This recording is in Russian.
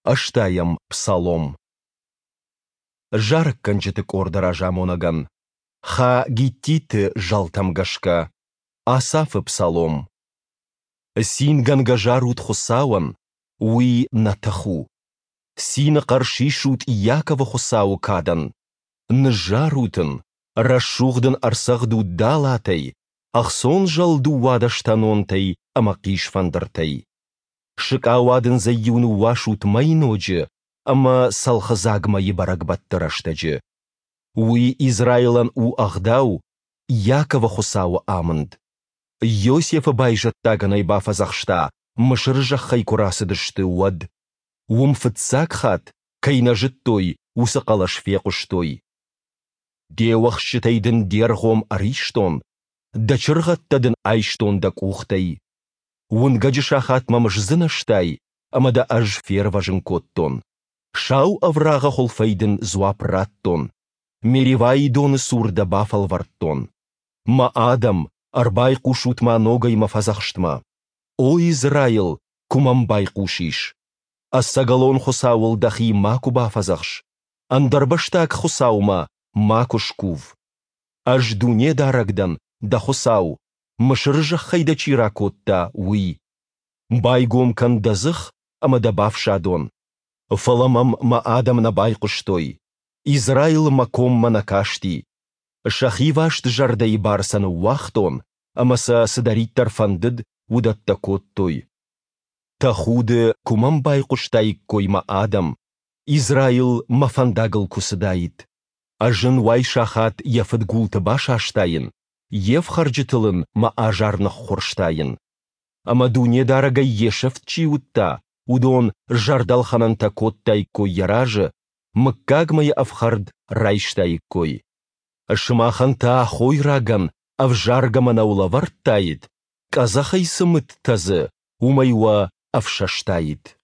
Аштаям псалом. Жарк канчетик ордара жамонаган. Ха гиттиты жалтамгашка. Асафы псалом. Син гангажарут хусауан. Уи натаху. Син қаршишут Якова хусау кадан. Нжарутын. Рашуғдын арсағду далатай. Ахсон жалду вадаштанонтай. Амақиш фандыртай. Шикауадын зайюну вашут майноджи. Ама салхазагма ебарагбаттыраштаджи. Уи Израилан у Ахдау. Якова хусау аманд. Йосефа байжаттаганай бафазахшта. Мышыржахай курасыдышты уад. Умфыцакхат. Кайнажыттой. Усақалаш феқуштой. Деуахшытайдын дергом ариштон. Дачырғаттадын айштон дак ухтай. Унгадишахат мамышзынаштай. Амада аж ферважын коттон. Шау аврага холфайдын зуапраттон. Меревай доны сурда бафал варттон. Ма адам, арбай кушутма ногай мафазахштма. О Израил, кумамбай кушиш. Ассагалон хусауыл дахи маку бафазахш. Андарбаштак хусаума, маку шкув. Аж дуне дарагдан, да хусау. Мышыржахайда чиракотта, уи. Байгом кандазых, амада бафшадон. Фаламам ма адам на байкуштой. Израил маком манакашти. Шахивашт жардай барсан уахтон, амаса садариттар фандыд удатта коттой. Тахуды кумам байкуштай койма адам. Израил мафандагыл кусыдайт. Ажын вай шахат ефыд гулты башаштайын. Ев харджитылын ма ажарнах хорштайын. Амадуне дарагай ешефт чиутта. Удон жардалханан такоттай кой яражы, мыккагмай авхард райштай кой. Шымаханта хой раган, авжаргамана улаварттайт, казахай сымыт тазы, умайва авшаштайт.